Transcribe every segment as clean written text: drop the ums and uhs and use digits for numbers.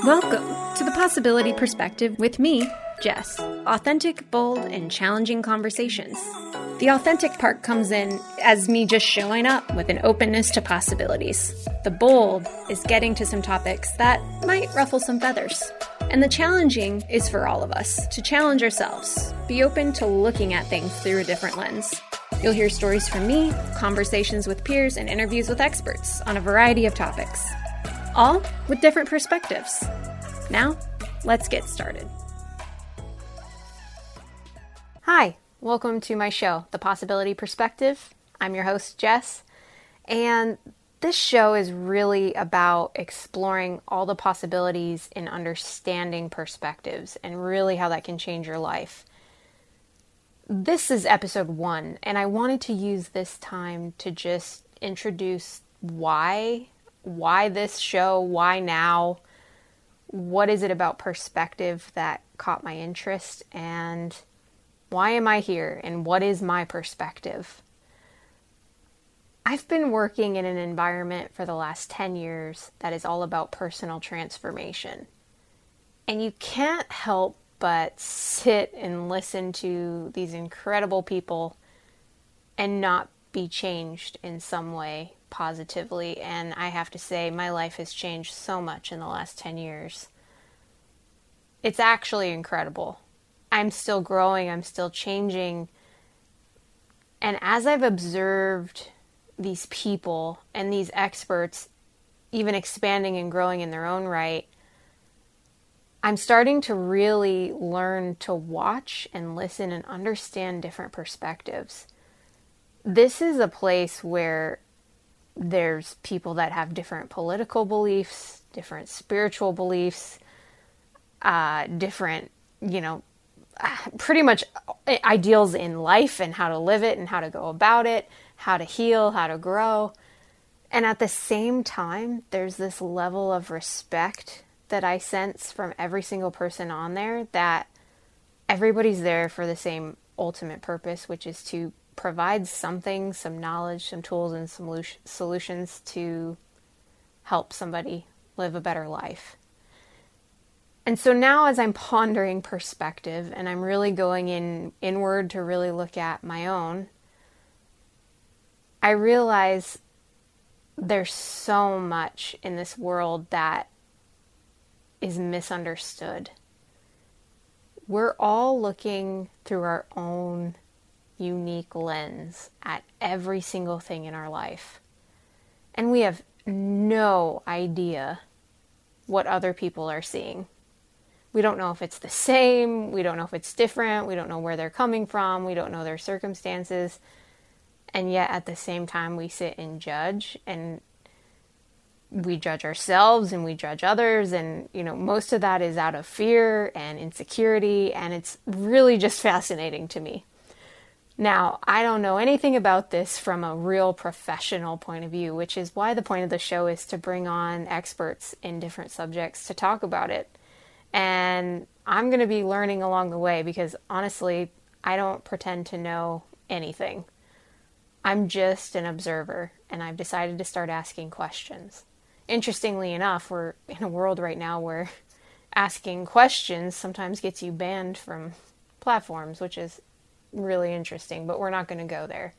Welcome to the Possibility Perspective with me, Jess. Authentic, bold, and challenging conversations. The authentic part comes in as me just showing up with an openness to possibilities. The bold is getting to some topics that might ruffle some feathers. And the challenging is for all of us, to challenge ourselves. Be open to looking at things through a different lens. You'll hear stories from me, conversations with peers, and interviews with experts on a variety of topics. All with different perspectives. Now, let's get started. Hi, welcome to my show, The Possibility Perspective. I'm your host, Jess, and this show is really about exploring all the possibilities in understanding perspectives and really how that can change your life. This is episode 1, and I wanted to use this time to just introduce why this show, why now, what is it about perspective that caught my interest, and why am I here, and what is my perspective? I've been working in an environment for the last 10 years that is all about personal transformation. And you can't help but sit and listen to these incredible people and not be changed in some way positively. And I have to say, my life has changed so much in the last 10 years. It's actually incredible. I'm still growing, I'm still changing. And as I've observed these people and these experts even expanding and growing in their own right, I'm starting to really learn to watch and listen and understand different perspectives. This is a place where there's people that have different political beliefs, different spiritual beliefs, different, pretty much ideals in life and how to live it and how to go about it, how to heal, how to grow. And at the same time, there's this level of respect that I sense from every single person on there, that everybody's there for the same ultimate purpose, which is to provide something, some knowledge, some tools, and some solutions to help somebody live a better life. And so now, as I'm pondering perspective and I'm really going inward to really look at my own, I realize there's so much in this world that is misunderstood. We're all looking through our own unique lens at every single thing in our life. And we have no idea what other people are seeing. We don't know if it's the same. We don't know if it's different. We don't know where they're coming from. We don't know their circumstances. And yet at the same time, we sit and judge, and we judge ourselves and we judge others. And, most of that is out of fear and insecurity. And it's really just fascinating to me. Now, I don't know anything about this from a real professional point of view, which is why the point of the show is to bring on experts in different subjects to talk about it. And I'm going to be learning along the way because honestly, I don't pretend to know anything. I'm just an observer, and I've decided to start asking questions. Interestingly enough, we're in a world right now where asking questions sometimes gets you banned from platforms, which is really interesting, but we're not going to go there.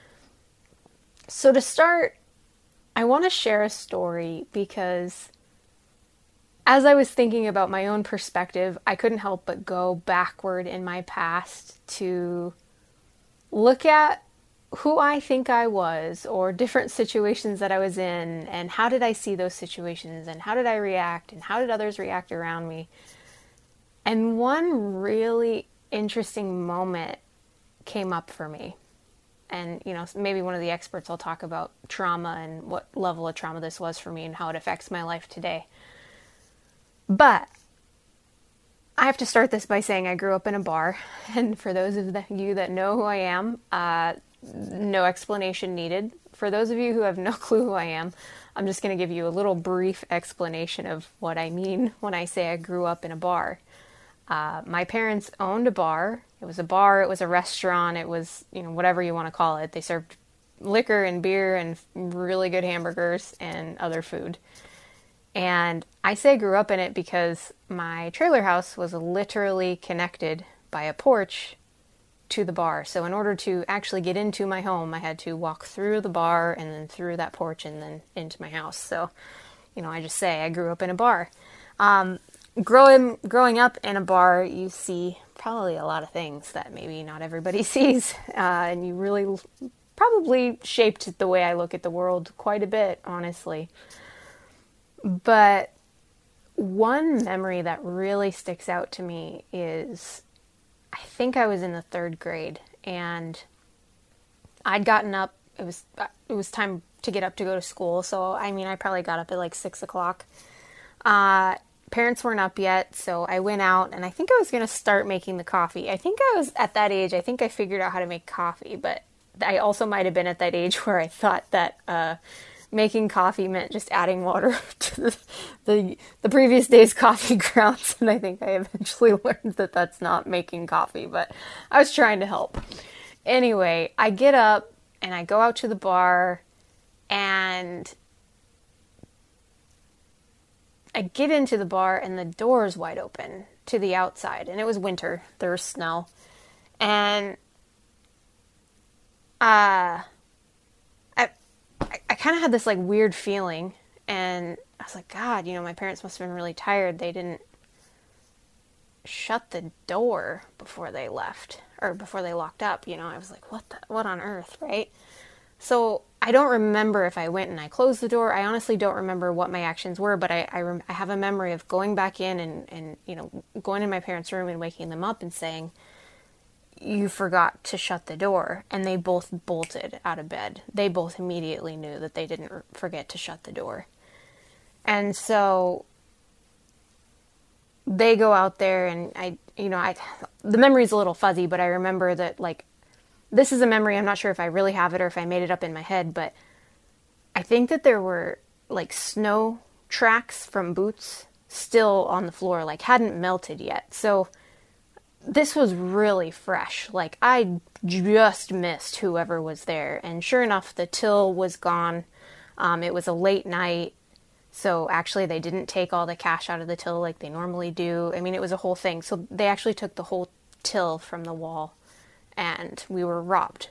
So to start, I want to share a story because as I was thinking about my own perspective, I couldn't help but go backward in my past to look at who I think I was, or different situations that I was in, and how did I see those situations, and how did I react, and how did others react around me. And one really interesting moment came up for me. And, maybe one of the experts will talk about trauma and what level of trauma this was for me and how it affects my life today. But I have to start this by saying I grew up in a bar. And for those of you that know who I am, no explanation needed. For those of you who have no clue who I am, I'm just going to give you a little brief explanation of what I mean when I say I grew up in a bar. My parents owned a bar. It was a bar, it was a restaurant, it was, whatever you want to call it. They served liquor and beer and really good hamburgers and other food. And I say grew up in it because my trailer house was literally connected by a porch to the bar. So in order to actually get into my home, I had to walk through the bar and then through that porch and then into my house. So, I just say I grew up in a bar. Growing up in a bar, you see probably a lot of things that maybe not everybody sees, and you really probably shaped the way I look at the world quite a bit, honestly. But one memory that really sticks out to me is I think I was in the third grade, and I'd gotten up. It was time to get up to go to school. So I probably got up at like 6 o'clock. Parents weren't up yet, so I went out, and I think I was going to start making the coffee. I think I was at that age. I think I figured out how to make coffee, but I also might have been at that age where I thought that making coffee meant just adding water to the previous day's coffee grounds, and I think I eventually learned that that's not making coffee, but I was trying to help. Anyway, I get up and I go out to the bar, and I get into the bar and the door is wide open to the outside, and it was winter. There was snow, and I kind of had this like weird feeling, and I was like, God, my parents must have been really tired. They didn't shut the door before they left, or before they locked up. I was like, what on earth, right? So I don't remember if I went and I closed the door. I honestly don't remember what my actions were, but I have a memory of going back in and going in my parents' room and waking them up and saying, you forgot to shut the door. And they both bolted out of bed. They both immediately knew that they didn't forget to shut the door. And so they go out there, and the memory's a little fuzzy, but I remember that, like, this is a memory. I'm not sure if I really have it or if I made it up in my head, but I think that there were like snow tracks from boots still on the floor, like hadn't melted yet. So this was really fresh. Like, I just missed whoever was there. And sure enough, the till was gone. It was a late night. So actually they didn't take all the cash out of the till like they normally do. It was a whole thing. So they actually took the whole till from the wall, and we were robbed.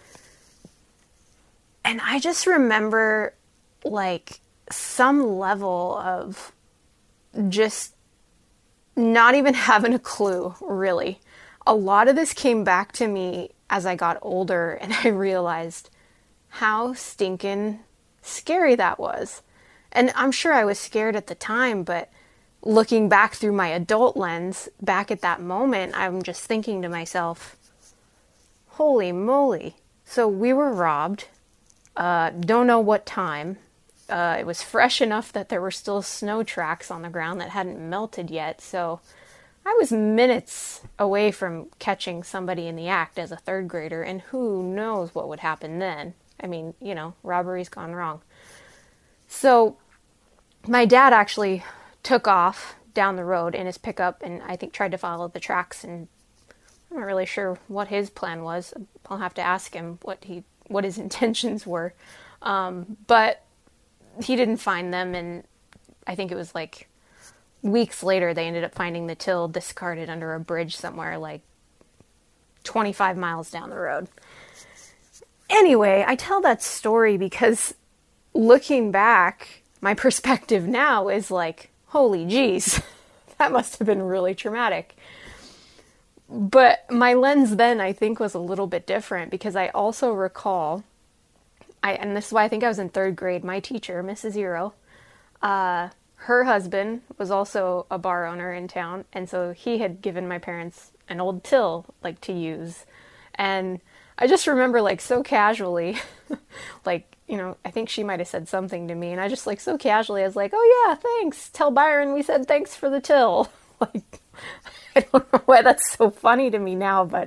And I just remember like some level of just not even having a clue, really. A lot of this came back to me as I got older, and I realized how stinking scary that was. And I'm sure I was scared at the time, but looking back through my adult lens, back at that moment, I'm just thinking to myself, holy moly. So we were robbed. Don't know what time. It was fresh enough that there were still snow tracks on the ground that hadn't melted yet. So I was minutes away from catching somebody in the act as a third grader, and who knows what would happen then. Robbery's gone wrong. So my dad actually took off down the road in his pickup, and I think tried to follow the tracks, and I'm not really sure what his plan was. I'll have to ask him what his intentions were. But he didn't find them, and I think it was like weeks later they ended up finding the till discarded under a bridge somewhere like 25 miles down the road. Anyway, I tell that story because looking back, my perspective now is like, holy geez, that must have been really traumatic. But my lens then, I think, was a little bit different, because I also recall, and this is why I think I was in third grade, my teacher, Mrs. Euro, her husband was also a bar owner in town, and so he had given my parents an old till, like, to use. And I just remember, like, so casually, like, I think she might have said something to me, and I just, like, so casually, I was like, oh yeah, thanks, tell Byron we said thanks for the till. Like, I don't know why that's so funny to me now, but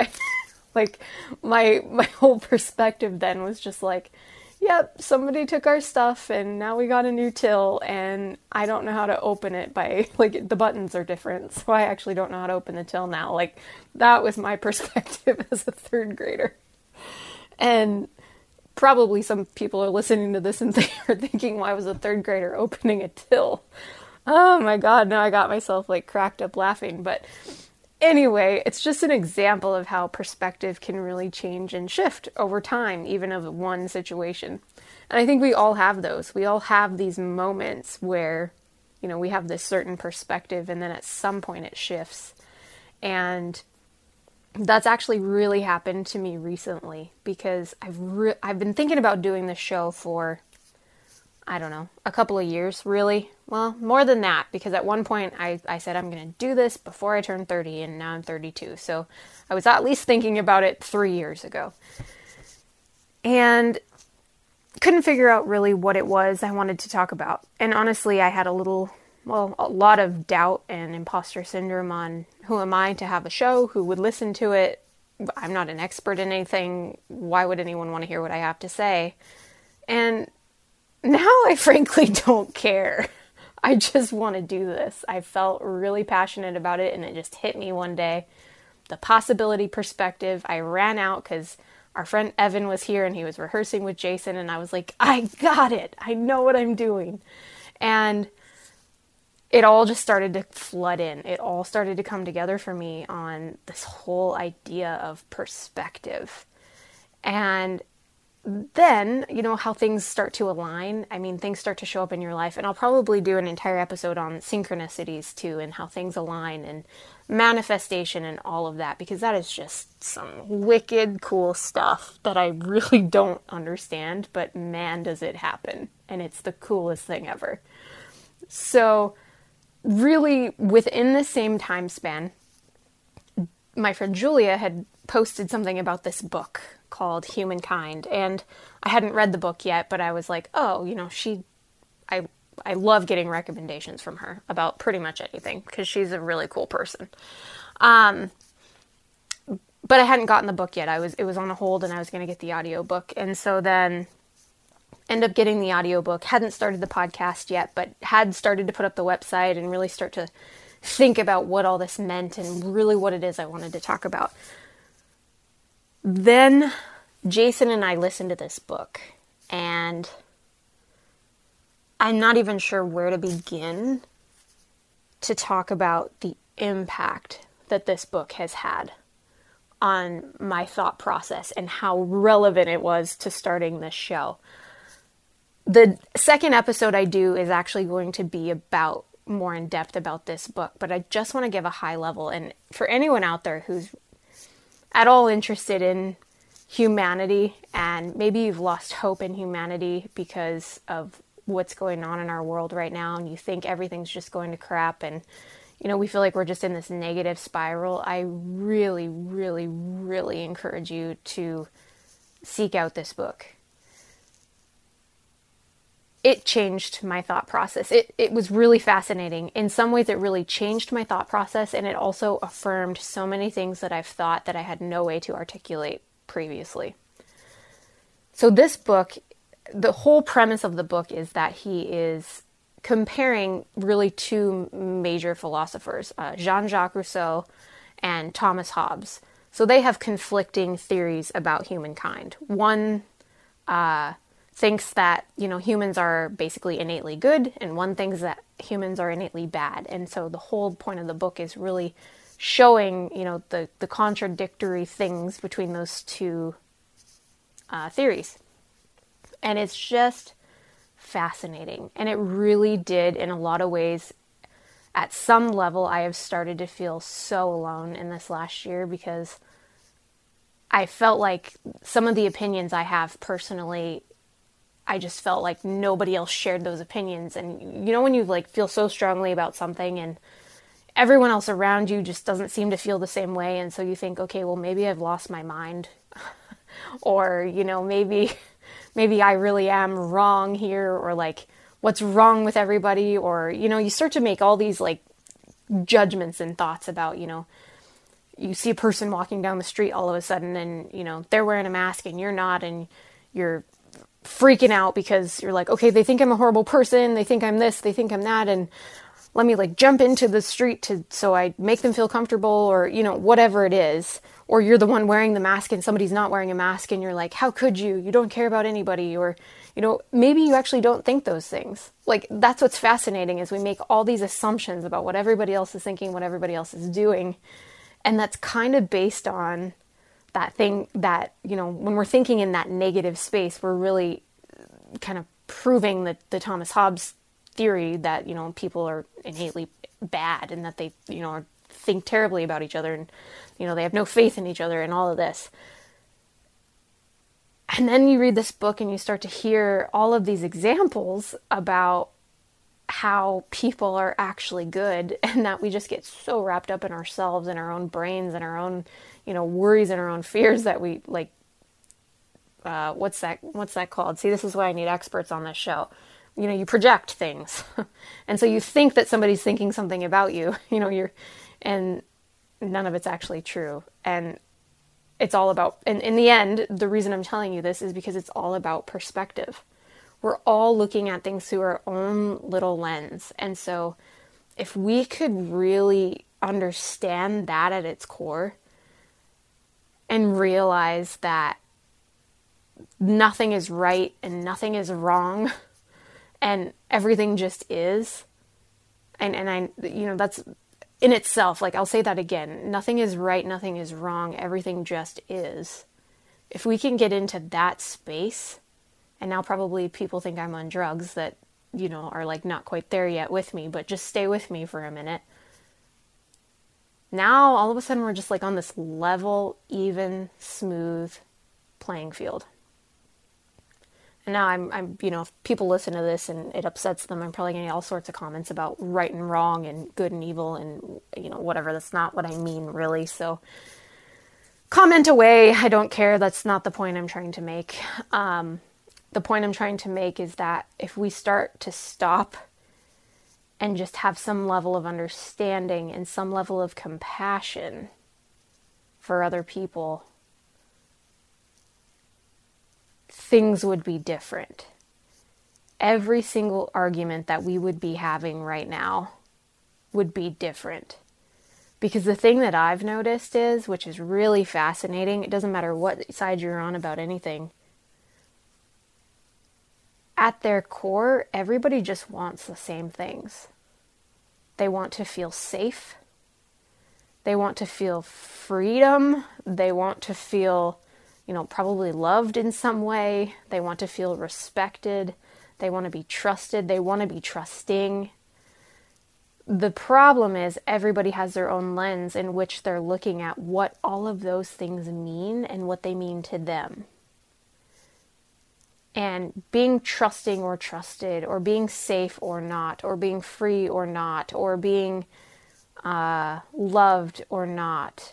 my whole perspective then was just like, yep, somebody took our stuff and now we got a new till, and I don't know how to open it like, the buttons are different, so I actually don't know how to open the till now. Like, that was my perspective as a third grader. And Probably some people are listening to this and they are thinking, why was a third grader opening a till? Oh my God, now I got myself like cracked up laughing. But anyway, it's just an example of how perspective can really change and shift over time, even of one situation. And I think we all have those. We all have these moments where, we have this certain perspective and then at some point it shifts. And that's actually really happened to me recently because I've been thinking about doing this show for, I don't know, a couple of years, really. Well, more than that, because at one point I said I'm going to do this before I turn 30, and now I'm 32. So I was at least thinking about it 3 years ago. And couldn't figure out really what it was I wanted to talk about. And honestly, I had a lot of doubt and imposter syndrome on who am I to have a show, who would listen to it. I'm not an expert in anything. Why would anyone want to hear what I have to say? And now I frankly don't care. I just want to do this. I felt really passionate about it and it just hit me one day. The possibility perspective. I ran out because our friend Evan was here and he was rehearsing with Jason and I was like, I got it. I know what I'm doing. And it all just started to flood in. It all started to come together for me on this whole idea of perspective. And then, how things start to align. I mean, things start to show up in your life. And I'll probably do an entire episode on synchronicities too, and how things align and manifestation and all of that, because that is just some wicked cool stuff that I really don't understand, but man, does it happen. And it's the coolest thing ever. So really within the same time span, my friend Julia had posted something about this book called Humankind, and I hadn't read the book yet, but I was like, oh, I love getting recommendations from her about pretty much anything because she's a really cool person. But I hadn't gotten the book yet. It was on a hold and I was going to get the audiobook. And so then end up getting the audiobook, hadn't started the podcast yet, but had started to put up the website and really start to think about what all this meant and really what it is I wanted to talk about. Then Jason and I listened to this book, and I'm not even sure where to begin to talk about the impact that this book has had on my thought process and how relevant it was to starting this show. The second episode I do is actually going to be about more in depth about this book, but I just want to give a high level. And for anyone out there who's at all interested in humanity, and maybe you've lost hope in humanity because of what's going on in our world right now, and you think everything's just going to crap, and we feel like we're just in this negative spiral, I really, really, really encourage you to seek out this book. It changed my thought process. It was really fascinating. In some ways, it really changed my thought process, and it also affirmed so many things that I've thought that I had no way to articulate previously. So this book, the whole premise of the book is that he is comparing really two major philosophers, Jean-Jacques Rousseau and Thomas Hobbes. So they have conflicting theories about humankind. One thinks that, humans are basically innately good, and one thinks that humans are innately bad. And so the whole point of the book is really showing, the contradictory things between those two theories. And it's just fascinating. And it really did, in a lot of ways, at some level, I have started to feel so alone in this last year because I felt like some of the opinions I have personally, I just felt like nobody else shared those opinions. And when you feel so strongly about something and everyone else around you just doesn't seem to feel the same way. And so you think, okay, well, maybe I've lost my mind or, maybe I really am wrong here, or what's wrong with everybody. Or, you start to make all these judgments and thoughts about, you see a person walking down the street all of a sudden and, they're wearing a mask and you're not, and you're freaking out because you're like, okay, they think I'm a horrible person. They think I'm this, they think I'm that. And let me like jump into the street so I make them feel comfortable, or, whatever it is. Or you're the one wearing the mask and somebody's not wearing a mask and you're like, how could you? You don't care about anybody. Or, maybe you actually don't think those things. Like, that's what's fascinating, is we make all these assumptions about what everybody else is thinking, what everybody else is doing. And that's kind of based on that thing that, when we're thinking in that negative space, we're really kind of proving that the Thomas Hobbes theory that, people are innately bad and that they, think terribly about each other, and, they have no faith in each other and all of this. And then you read this book and you start to hear all of these examples about how people are actually good, and that we just get so wrapped up in ourselves and our own brains and our own, worries and our own fears that we like, what's that called? See, this is why I need experts on this show. You project things. And so you think that somebody's thinking something about you, and none of it's actually true. And it's all about, and in the end, the reason I'm telling you this is because it's all about perspective. We're all looking at things through our own little lens. And so if we could really understand that at its core and realize that nothing is right and nothing is wrong and everything just is, and I, that's in itself, like, I'll say that again, nothing is right, nothing is wrong, everything just is. If we can get into that space, and now probably people think I'm on drugs that, are like not quite there yet with me, but just stay with me for a minute. Now, all of a sudden, we're just like on this level, even, smooth playing field. And now I'm if people listen to this and it upsets them, I'm probably getting all sorts of comments about right and wrong and good and evil and, whatever. That's not what I mean, really. So comment away. I don't care. That's not the point I'm trying to make. The point I'm trying to make is that if we start to stop and just have some level of understanding and some level of compassion for other people, things would be different. Every single argument that we would be having right now would be different. Because the thing that I've noticed is, which is really fascinating, it doesn't matter what side you're on about anything, at their core, everybody just wants the same things. They want to feel safe. They want to feel freedom. They want to feel, probably loved in some way. They want to feel respected. They want to be trusted. They want to be trusting. The problem is everybody has their own lens in which they're looking at what all of those things mean and what they mean to them. And being trusting or trusted, or being safe or not, or being free or not, or being loved or not,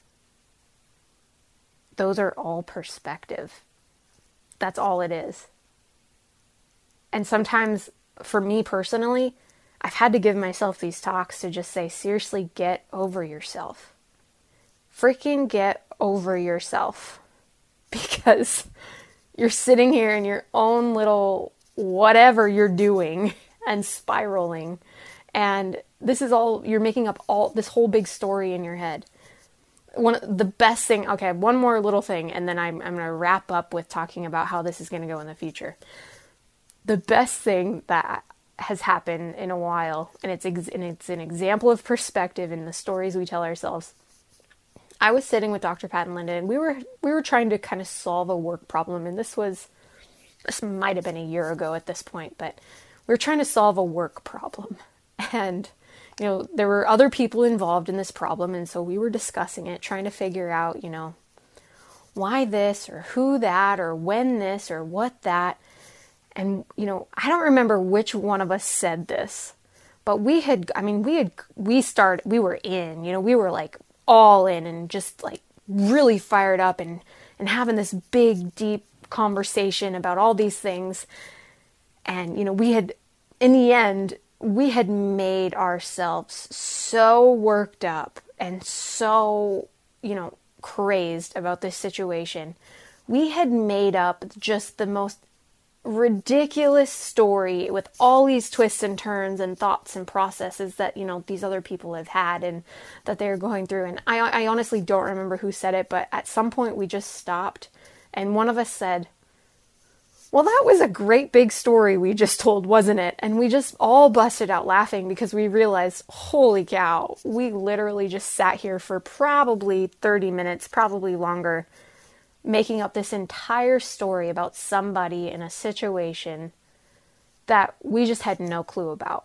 those are all perspective. That's all it is. And sometimes, for me personally, I've had to give myself these talks to just say, seriously, get over yourself. Freaking get over yourself. Because you're sitting here in your own little whatever you're doing and spiraling. And this is all, you're making up all this whole big story in your head. The best thing, okay, one more little thing, and then I'm going to wrap up with talking about how this is going to go in the future. The best thing that has happened in a while, and it's an example of perspective in the stories we tell ourselves. I was sitting with Dr. Pat and Linda, and we were trying to kind of solve a work problem, and this might have been a year ago at this point, but we were trying to solve a work problem. And, there were other people involved in this problem, and so we were discussing it, trying to figure out, why this, or who that, or when this, or what that. And, I don't remember which one of us said this, but we were in, we were like all in and just like really fired up and having this big, deep conversation about all these things. And, in the end, we had made ourselves so worked up and so, crazed about this situation. We had made up just the most ridiculous story with all these twists and turns and thoughts and processes that, these other people have had and that they're going through. And I honestly don't remember who said it, but at some point we just stopped and one of us said, well, that was a great big story we just told, wasn't it? And we just all busted out laughing because we realized, holy cow, we literally just sat here for probably 30 minutes, probably longer, making up this entire story about somebody in a situation that we just had no clue about.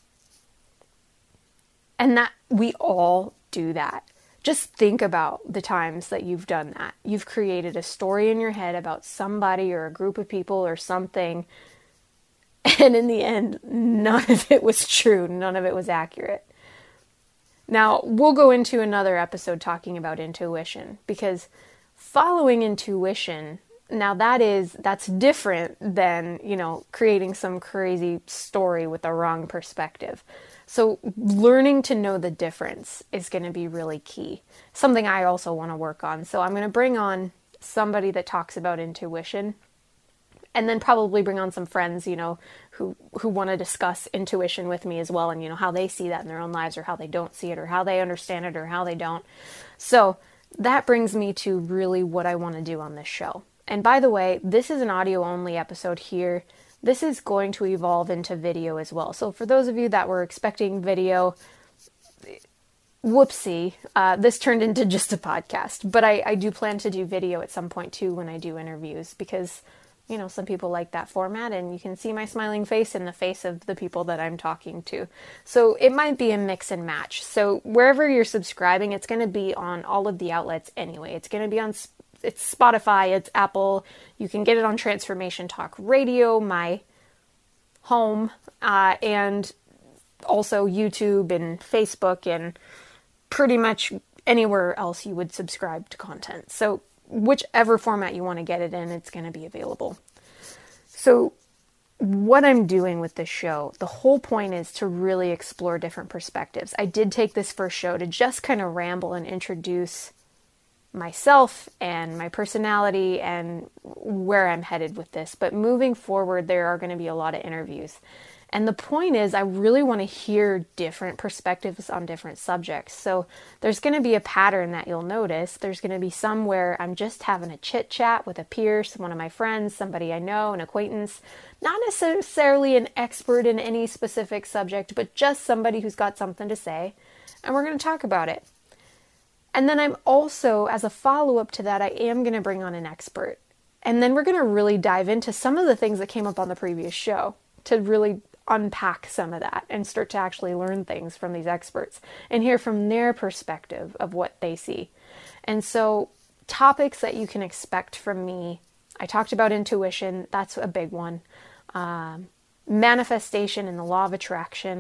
And that we all do that. Just think about the times that you've done that. You've created a story in your head about somebody or a group of people or something. And in the end, none of it was true. None of it was accurate. Now, we'll go into another episode talking about intuition, because following intuition, now that's different than, creating some crazy story with the wrong perspective. So learning to know the difference is going to be really key. Something I also want to work on. So I'm going to bring on somebody that talks about intuition, and then probably bring on some friends, who want to discuss intuition with me as well, and, how they see that in their own lives, or how they don't see it, or how they understand it, or how they don't. So that brings me to really what I want to do on this show. And by the way, this is an audio only episode here. This is going to evolve into video as well. So for those of you that were expecting video, whoopsie, this turned into just a podcast. But I do plan to do video at some point too when I do interviews, because, some people like that format, and you can see my smiling face in the face of the people that I'm talking to. So it might be a mix and match. So wherever you're subscribing, it's going to be on all of the outlets anyway. It's going to be on it's Spotify, it's Apple. You can get it on Transformation Talk Radio, my home, and also YouTube and Facebook and pretty much anywhere else you would subscribe to content. So whichever format you want to get it in, it's going to be available. So what I'm doing with this show, the whole point is to really explore different perspectives. I did take this first show to just kind of ramble and introduce myself and my personality and where I'm headed with this. But moving forward, there are going to be a lot of interviews. And the point is, I really want to hear different perspectives on different subjects. So there's going to be a pattern that you'll notice. There's going to be some where I'm just having a chit chat with a peer, one of my friends, somebody I know, an acquaintance, not necessarily an expert in any specific subject, but just somebody who's got something to say. And we're going to talk about it. And then I'm also, as a follow-up to that, I am going to bring on an expert. And then we're going to really dive into some of the things that came up on the previous show to really unpack some of that and start to actually learn things from these experts and hear from their perspective of what they see. And so topics that you can expect from me, I talked about intuition. That's a big one. Manifestation and the law of attraction.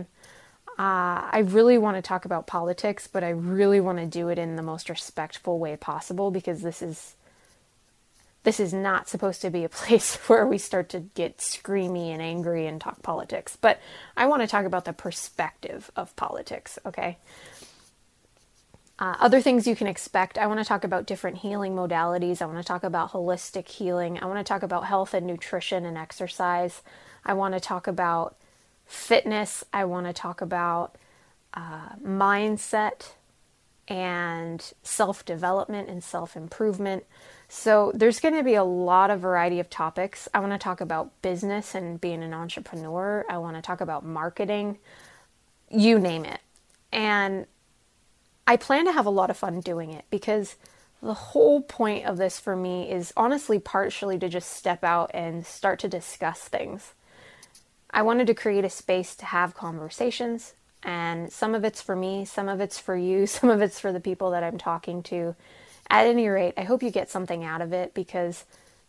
I really want to talk about politics, but I really want to do it in the most respectful way possible, because this is not supposed to be a place where we start to get screamy and angry and talk politics. But I want to talk about the perspective of politics, okay? Other things you can expect, I want to talk about different healing modalities. I want to talk about holistic healing. I want to talk about health and nutrition and exercise. I want to talk about fitness. I want to talk about mindset and self-development and self-improvement. So there's going to be a lot of variety of topics. I want to talk about business and being an entrepreneur. I want to talk about marketing, you name it. And I plan to have a lot of fun doing it, because the whole point of this for me is honestly partially to just step out and start to discuss things. I wanted to create a space to have conversations, and some of it's for me, some of it's for you, some of it's for the people that I'm talking to. At any rate, I hope you get something out of it, because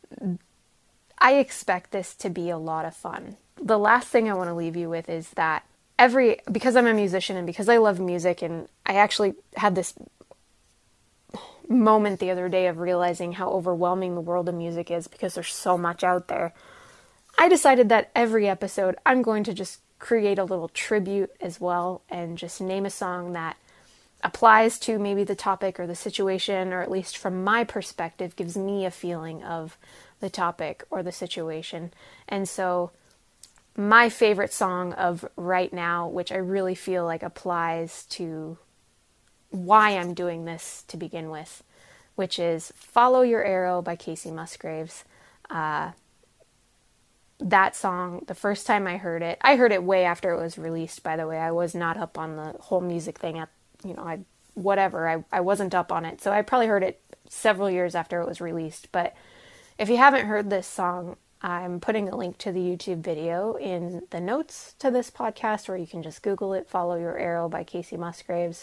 I expect this to be a lot of fun. The last thing I want to leave you with is that because I'm a musician and because I love music, and I actually had this moment the other day of realizing how overwhelming the world of music is, because there's so much out there. I decided that every episode I'm going to just create a little tribute as well, and just name a song that applies to maybe the topic or the situation, or at least from my perspective, gives me a feeling of the topic or the situation. And so my favorite song of right now, which I really feel like applies to why I'm doing this to begin with, which is Follow Your Arrow by Kacey Musgraves. That song, the first time I heard it way after it was released, by the way. I was not up on the whole music thing I wasn't up on it. So I probably heard it several years after it was released. But if you haven't heard this song, I'm putting a link to the YouTube video in the notes to this podcast, where you can just Google it, Follow Your Arrow by Kacey Musgraves.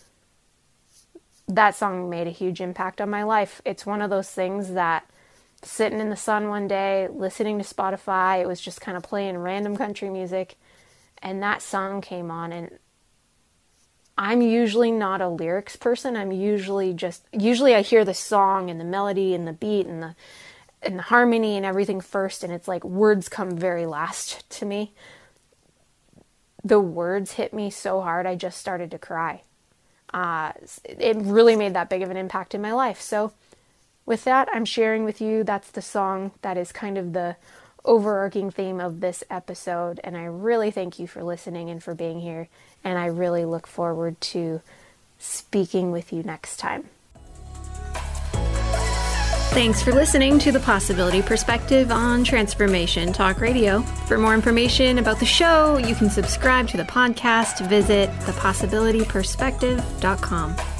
That song made a huge impact on my life. It's one of those things that, sitting in the sun one day, listening to Spotify, it was just kind of playing random country music, and that song came on, and I'm usually not a lyrics person. I'm usually I hear the song and the melody and the beat and the harmony and everything first, and it's like words come very last to me. The words hit me so hard, I just started to cry. It really made that big of an impact in my life. So with that, I'm sharing with you, that's the song that is kind of the overarching theme of this episode. And I really thank you for listening and for being here. And I really look forward to speaking with you next time. Thanks for listening to The Possibility Perspective on Transformation Talk Radio. For more information about the show, you can subscribe to the podcast. Visit thepossibilityperspective.com.